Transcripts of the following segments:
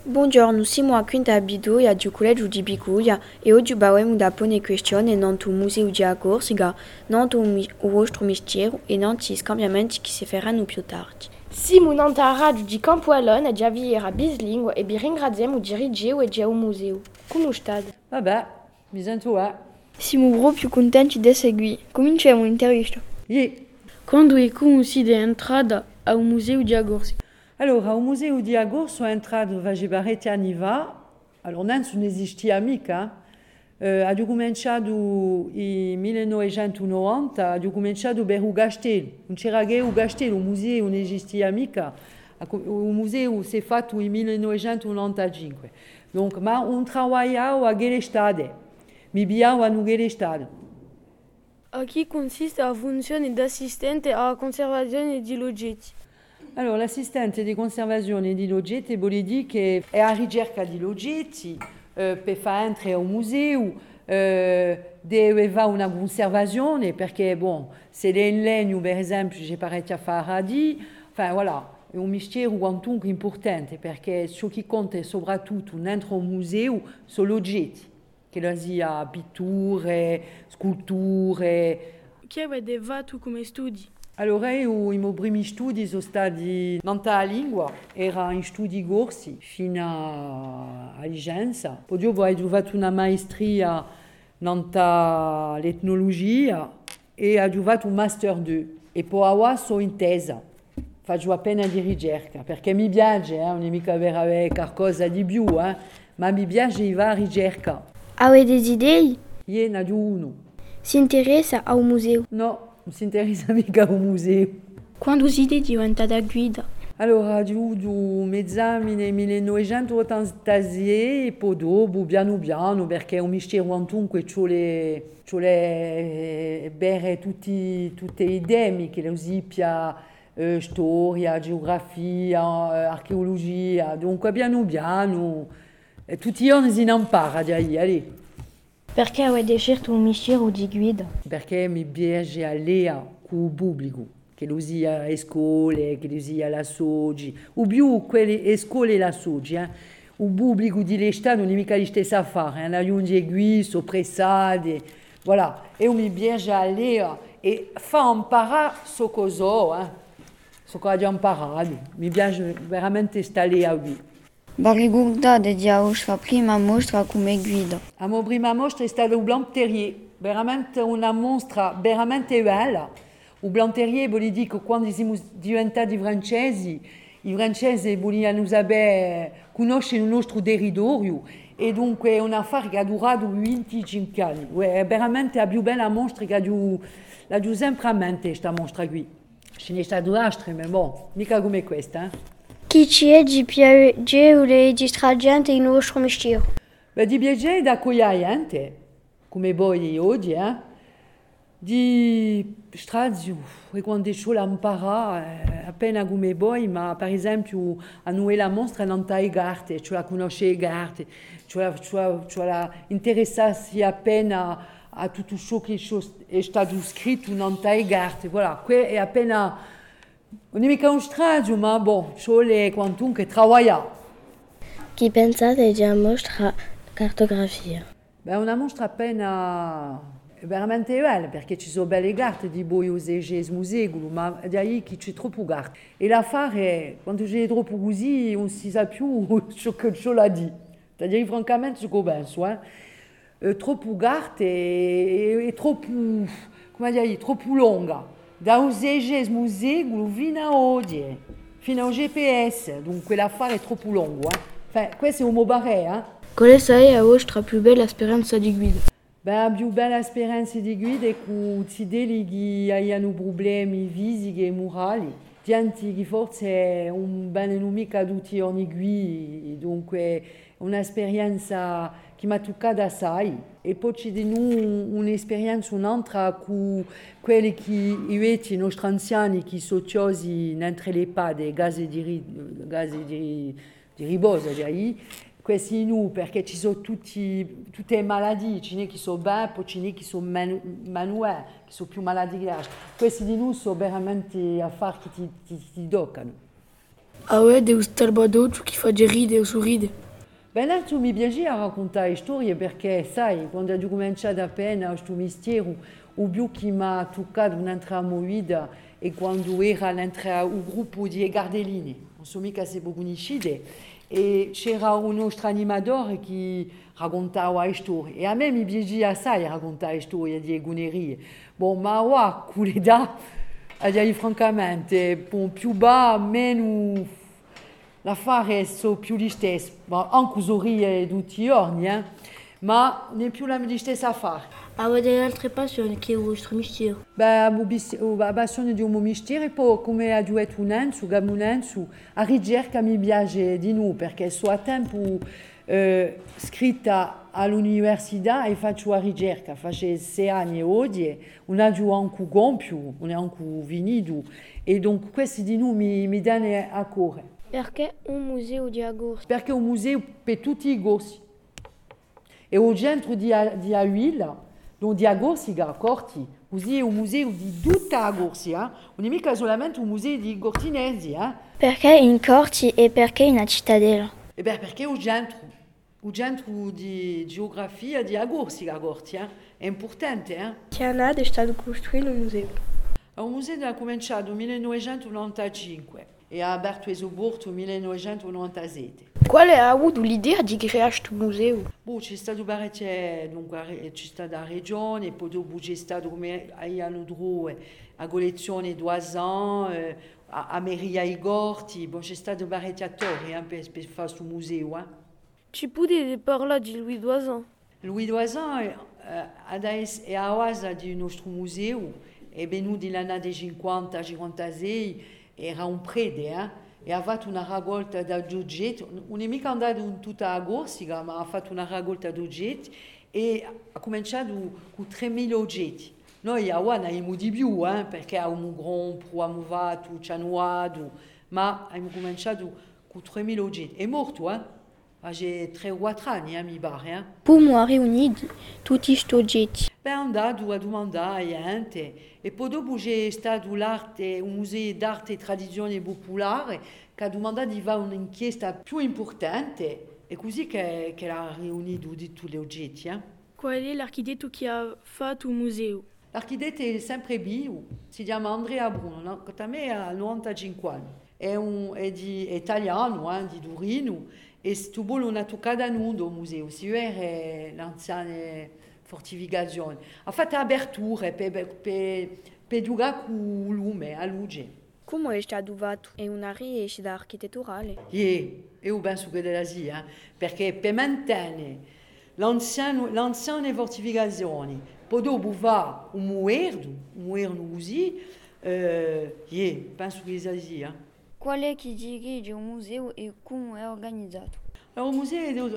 Buongiorno, siamo a Quinta Abido a do Colégio de Bigulha e oggi abbiamo da pone questione non do Museu de Agorsiga, non do o Rostro Mistero e non ci cambiamenti che si faranno più tardi. Siamo nanta rádio de Campo Alone a vier a bislingua e bi ringraziamo dirigeu e o museu. Come state? Vabbè, mi sento Siamo proprio più contenti di seguire. Cominciamo l'intervista. Quando è conosciuta l'entrata ao Museu de Agorsiga? Allora, ao Museu de Agor sono entrato vagebarete anni fa, allora non esistia mica, ha cominciato nel 1990, ha cominciato per il castello, non c'era che il castello, il museo non esistia mica, il museo si è fatto nel 1995, donc, ma un lavoro a quelle strade, mi abbiamo quelle strade. A che consiste la funzione d'assistente alla conservazione di oggetti? Allora, l'assistente di conservazione di oggetti vuol dire che è a ricerca di oggetti per far entrare al museo, deve fare una conservazione perché, bon, se è in legno, per esempio, c'è parecchia fare di, enfin, voilà, è un mistero quantunque importante perché ciò che conta è soprattutto dentro un museo sono gli oggetti, che sia pitture, sculture. Che avete fatto come studi? Allora, i miei primi studi sono stati nella lingua, era in studi corsi fino a licenza. Poi dopo ho fatto una maestria nell'etnologia e ho fatto un master 2. E poi ora sono in tesa, faccio appena di ricerca, perché mi piace, non è mica per avere qualcosa di più, ma mi piace fare ricerca. Avete idee? Io ne ho uno. Si interessa al museo? No, non si interessa mica al museo. Quando siete diventata guida? Allora, ho avuto un esame nel 1986 e poi dopo, piano piano, perché è un mistero quantunque, ci vuole bere tutte le idee, che lo sappia, storia, geografia, archeologia, dunque piano piano, tutti i giorni si impara da lì. Perché avete scelto un mistero di guida? Perché mi piace leggere con il pubblico, che lo sia le scuole, che lo sia la Soggi, o più quelle scuole e la Soggi. Il pubblico di l'estate non è mica la stessa affare, la giunge qui, sono pressati, voilà. E mi piace leggere e far imparare so cosa, so cosa ho imparato. Mi piace veramente stare lì qui. Vi ricordate di la vostra prima mostra come guida? La mia prima mostra è stata il Blanc Terrier, veramente una mostra veramente bella. Il Blanc Terrier vuol dire che quando siamo diventati francesi, i francesi vogliono sapere, conoscere il nostro territorio e dunque è un affare che ha durato 25 anni. È veramente la più bella mostra che l'ho sempre a mente, questa mostra qui. Ce ne sono altre, ma bon, mica come questa. Chi ci è di piacere di stragente il nostro mistero? Beh, di piacere da gente, come voi oggi, di strazio, e quando c'ho impara, appena come voi, ma per esempio a noi la mostra non ta garte, cioè la conosce garte, cioè la interessarsi appena a tutto ciò che è stato scritto non ta garte, voilà, qui è appena. Non è mica un strazio, ma bon, ci vuole quantunque lavorare. Chi pensate di una mostra cartografia? Beh, una mostra appena veramente bella, perché ci sono belle carte di voi al museo, ma da lì che c'è troppo carte. E l'affare, quando c'è troppo così, non si sa più ciò che ce l'ha di. C'est-à-dire, francamente, ce che penso, troppo carte e troppo, come dire, troppo lunga. Da al museo fino a oggi, fino al GPS, dunque l'affare è troppo lungo. Enfin, questo è un mio barè, Qual è la vostra più bella esperienza di guida? Beh, la più bella esperienza di guida è che si deleghi hanno problemi fisici e morali. Gente che forse un bene non mica tutti ogni qui, dunque è un'esperienza che mi ha toccato assai. E poi c'è di noi un'esperienza un'altra con quelli che i nostri anziani che sono chiusi dentro le pade, gas di riposo, questi no, perché ci sono tutte le malattie, ce n'è che sono bene, poi ce n'è che sono meno, che sono più malattie che altri. Questi di noi sono veramente affari che ti toccano. Ah ouais, Deus Talbot, che fa ride o sorride. Innanzitutto mi piaceva raccontare storie perché, sai, quando ho cominciato appena questo mestiere, o più che mi ha toccato un'altra movida e quando era un gruppo di Gardellini, non so mica se voi conoscete, e c'era un nostro animatore che raccontava storie. E a me mi piaceva assai raccontare storie di egonerie. Bon, ma ora, con l'età, a dire francamente, più ba, meno l'affare è più gli stessi, ma anche usorie tutti i giorni, ma non è più la stessa affare. Avete altre passioni che il vostro mestiere? Beh, la passione di un mestiere, poi come ha detto Gamunensu, a ricerca mi piace di noi perché sono a tempo scritta all'università e faccio la ricerca, faccio 6 anni oggi, non ho anche compito, non è anche finito e dunque questi di noi mi danno a cuore. Perché un museo di Agorsi? Perché è un museo per tutti i gorsi. E al centro di Ahuila, non di Agorsiga, Corti, così è un museo di tutta Agorsia, non è mica solamente un museo di gortinesi. Perché in Corti e perché in una cittadella? E beh, perché è il centro di geografia di Agorsiga, Corti, è importante. Che anno è stato costruito il museo? Il museo ha cominciato nel 1995 e ha aperto esoborto nel 1997. Qual è avuto l'idea di creare questo museo? C'è stato parecchio, dunque c'è stata la regione, poi dopo c'è stato come hanno detto la collezione d'Oisan, a Meria i Gorti, c'è stato parecchio attori per fare questo museo. Ci potete parlare di Louis Doisan? Louis Doisan è a Oasa di nostro museo, è venuto nell'anno 50-56, era un prete, e ha fatto una raccolta di oggetti, non è mica andato in tutta la Corsica, ma ha fatto una raccolta di oggetti e ha cominciato con 3.000 oggetti. Noi a Oana abbiamo di più, perché abbiamo un gruppo, abbiamo fatto, ci hanno dato, ma abbiamo cominciato con 3.000 oggetti. È morto, ha 3 o 4 anni, mi pare. Come riuniti tutti questi oggetti? È andato a domandare a gente e poi dopo c'è stato un museo d'arte e tradizione popolare che ha domandato di fare un'inchiesta più importante e così che ha riunito tutti gli oggetti. Qual è l'architetto che ha fatto il museo? L'architetto è sempre bio, si chiama Andrea Bruno, a me ha 95 anni, è italiano, di Torino e stuvo non ha toccato a noi del museo, si vede l'anziana fortificazione. Ha fatto aperture per giocare con il lume, a luce. Come è stato fatto? È una riuscita architetturale? Io penso che è così, perché per mantenere l'anciana fortificazione, poi dopo va un muerto così, penso che sia così. Qual è chi dirige un museo e come è organizzato? Allora, il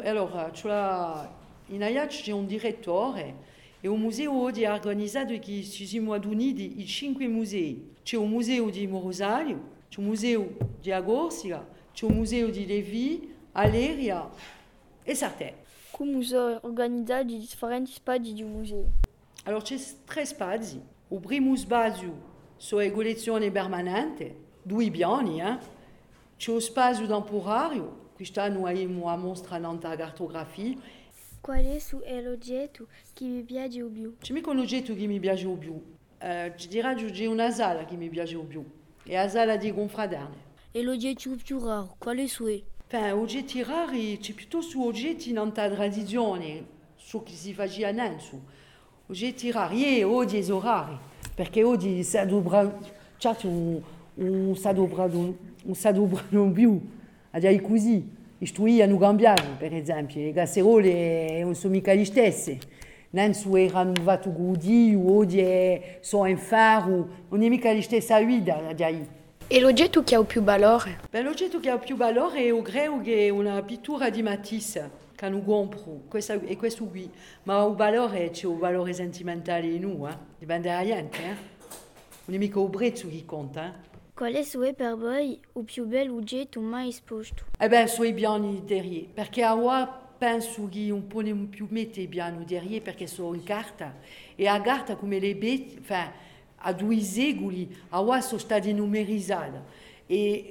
museo, in Ajax c'è un direttore e un museo oggi è organizzato che ci siamo uniti i 5 musei. C'è un museo di Morosario, c'è un museo di Agorsica, c'è un museo di Levi, Aleria e Sartè. Come sono organizzati i differenti spazi di un museo? Allora c'è 3 spazi. Il primo spazio sono le collezioni permanenti, 2 piani. C'è lo spazio temporaneo, quest'anno abbiamo mostrato la cartografia. Qual è l'oggetto che vi piace di più? C'è mica un oggetto che mi piace di più. Ci dirà che c'è una sala che mi piace di più. È la sala di confraterne. E l'oggetto più raro, quale è? Oggetti rari, c'è piuttosto oggetti nella tradizione, ciò che si faceva innanzi. Oggetti rari, oggi sono rari, perché oggi si adobra, certo, non si adobrano più, è così. Isto hanno cambiato, per esempio, le casserole non sono mica le stesse. Nanzu erano fatto così, oggi sono in ferro, non è mica la stessa vita. E l'oggetto che ha più valore? L'oggetto che ha più valore è credo che è una pittura di Matisse, che hanno comprato, e questo qui. Ma il valore c'è un valore sentimentale in noi, dipende da gente. Non è mica il prezzo che conta. Qual è per voi il più bello oggetto mai esposto? Sono i piani terrieri, perché ora penso che un po' non più mettere i piani terrieri perché sono in carta. E a carta come le bette, a 2 secoli, ora sono state numerizzate. E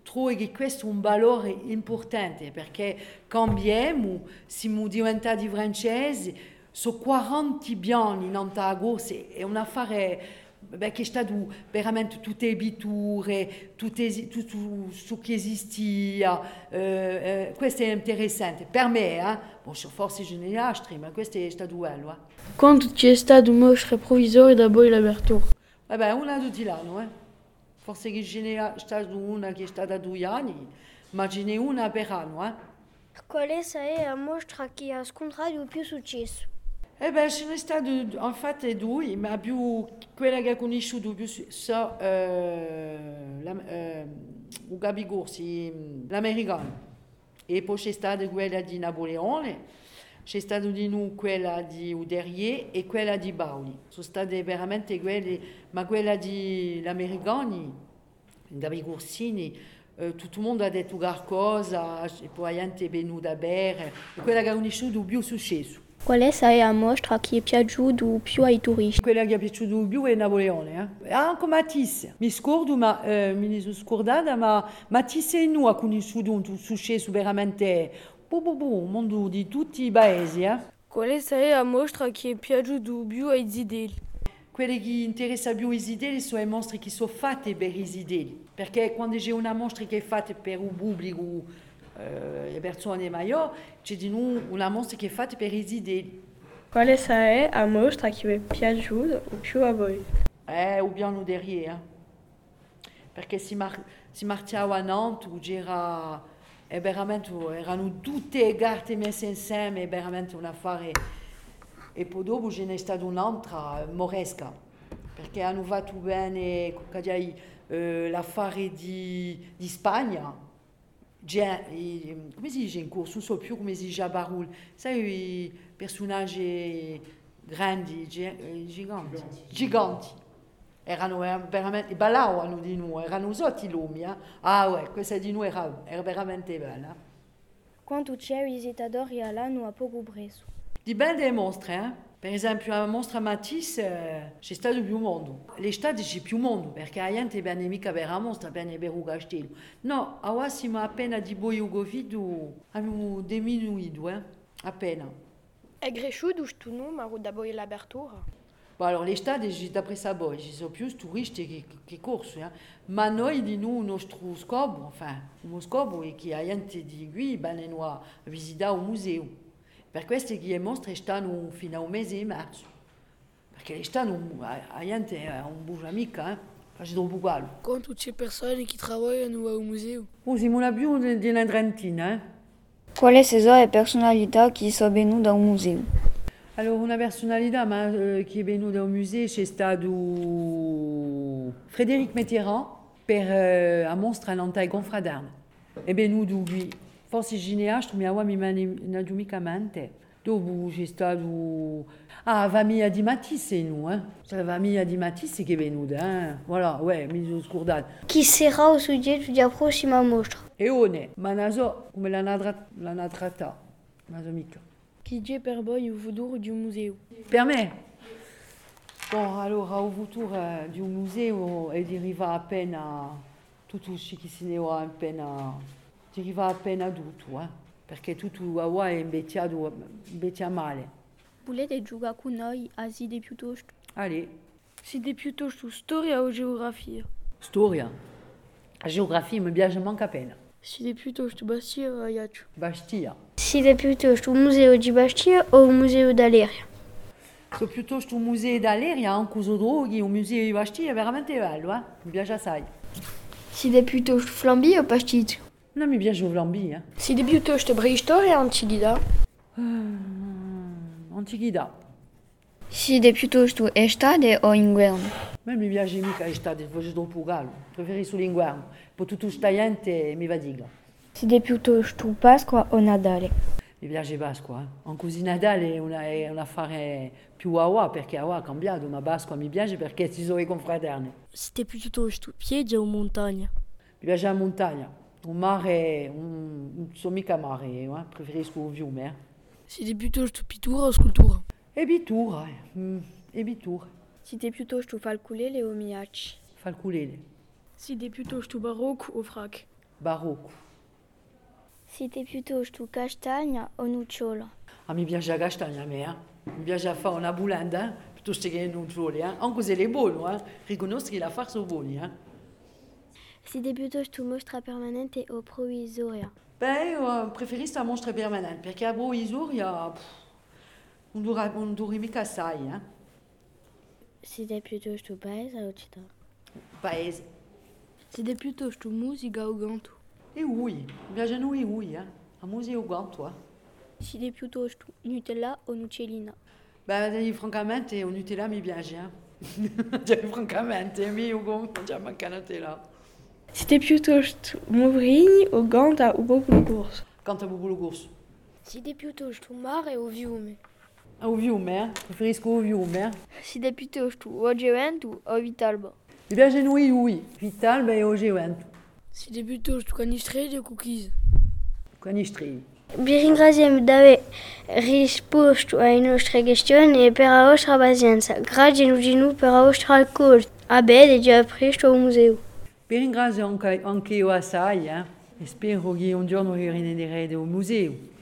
trovo che questo è un valore importante perché cambiamo, siamo diventati francesi, sono 40 anni in Antagos, è un affare che è stato veramente tutte le pitture, tutto ciò che esistia, questo è interessante per me, forse ce n'è altri, ma questo è stato bello. Quando c'è stato mostra provvisoria da poi l'apertura? Una tutti l'anno, Forse che ce n'è stata una che è stata 2 anni, ma ce n'è una per anno, Quale è la mostra che ha scontrato più successo? Ce n'è stato infatti 2, ma più quella che ha conosciuto più o Gabigorsi, l'americano. E poi c'è stata quella di Napoleone, c'è stata di noi quella di Uderrier e quella di Bauli. Sono state veramente quelle, ma quella di l'americani, Gabigorsini, tutto il mondo ha detto qualcosa, e poi gente è venuta a bere, e quella che ha conosciuto più successo. Qual è la mostra che è piaciuta più ai turisti? Quella che è piaciuta più è Napoleone. Anche Matisse. Mi scordo, ma mi sono scordata, ma Matisse e noi ha conosciuto un successo veramente un mondo di tutti i paesi. Qual è la mostra che è piaciuta più ai zideli? Quelle che interessano più i zideli sono le mostre che sono fatte per i zideli. Perché quando c'è una mostra che è fatta per un pubblico, le persone maggiori, c'è di noi una mostra che è fatta per i zideli. Qual è la mostra che è piaciuta più a voi? O piano derrière. Perché si marciava a Nantes, c'era veramente, erano tutte le carte messe insieme, veramente un affare. E poi dopo ce n'è stata un'altra, Moresca, perché hanno fatto bene l'affare di Spagna. Come si dice in corso? Non so più come si dice a Barul. Sai, i personaggi grandi, giganti. Erano veramente, ballavano di noi, erano usati l'uomo. Questa di noi era veramente bella. Quanto c'è visitatori all'anno a poco prezzo? Dipende dalle mostre, Per esempio, la mostra Matisse c'è stato più mondo. L'estate c'è più mondo, perché la gente viene mica per la mostra, viene per il castello. No, ora siamo appena di poi il Covid, abbiamo diminuito, appena. È cresciuto questo numero da poi l'apertura? Allora, l'estate c'è da presa poi, ci sono più turisti che corso, ma noi di noi, il nostro scopo, uno scopo è che la gente di qui viene a visitare il museo. Per questo che le mostre stanno fino a un mese di marzo. Perché stanno, la gente non bouge mica, faccio troppo quello. Quanto c'è persone che lavorano al museo? Siamo più di una trentina. Quali sono le personalità che sono venute al museo? Allora, una personalità che è venuta al museo è stato Frédéric Mitterrand per la mostra Nantai Gonfraderne. È venuto qui. Forse gineastro, ma ora mi non mica mente. Dopo c'è stato la famiglia di Matisse, la famiglia di Matisse che è venuta, Voilà, mi sono scordata. Chi sarà il soggetto della prossima mostra? Eone, ma non so come l'hanno trattata, non so mica. Chi è per voi il futuro di un museo? Per me? Bon, allora, il futuro di un museo è di arrivare appena tutto ciò che si ne va appena. Ti arriva appena tutto, perché tutto ora è invecchiato male. Volete giocare con noi a Side piuttosto? Allez. Siete piuttosto storia o geografia? Storia. La geografia mi piace manca appena. Siete piuttosto Bastia o Ajaccio? Bastia. Siete piuttosto un museo di Bastia o un museo d'Aleria? Sono piuttosto un museo d'Aleria, anche uso droghi, un museo di Bastia è veramente bello, mi piace assai. Siete piuttosto Flamby o Pasticcio? Non mi piace il Flamby, Siete piuttosto preistoria o antichità? Antichità. Siete piuttosto estate o inverno? Ma mi piace mica l'estate, faccio troppo caldo. Preferisco l'inverno. Per tutto sta gente mi fatiga. Siete piuttosto Pasqua o Natale? Mi piace Pasqua, Anche così Natale è un affare più a perché ha cambiato, ma Pasqua mi piace perché ci sono i confraterni. Siete piuttosto piedi o montagna? Mi piace la montagna. Un mare, non so mica mare, preferisco il fiume. Siete piuttosto pittura o scultura? E pittura, Siete piuttosto fa il ukulele o miaci? Fa il ukulele. Siete piuttosto barocco o frac? barocco. Siete piuttosto castagna o nocciola? Mi piace la castagna a me, mi piace fare una bulanda piuttosto che non soli, anche se è buono, riconosco che la farsa è buona. Siete piuttosto mostra permanente o provvisoria? Beh, io preferisco la mostra permanente perché la provvisoria non dura mica assai. Siete piuttosto paese o città? Paese. Siete piuttosto musica o canto? E ui, mi piacciono i ui, la musica è canto. Siete piuttosto Nutella o Nucellina? Beh, francamente, il Nutella mi piace. Cioè, francamente, io già manca Nutella. Siete piuttosto Movrigny o Ganta o Popolo Corso? Canta proprio il corso. Siete piuttosto mare o fiume? O fiume, preferisco il fiume. Siete piuttosto o Gevento o Vitalba? Mi piacciono i ui, Vitalba e o Gevento. Siete piuttosto canistrelli o cookies? Canistrini. Ringraziem d'ave risposto ai nostre questioni e per la vostra pazienza. Grazie Nuginu per la vostra ascolto. A bene e già presto al museo. Vi ringrazio anche io assai e spero che un giorno ritornerete al museo.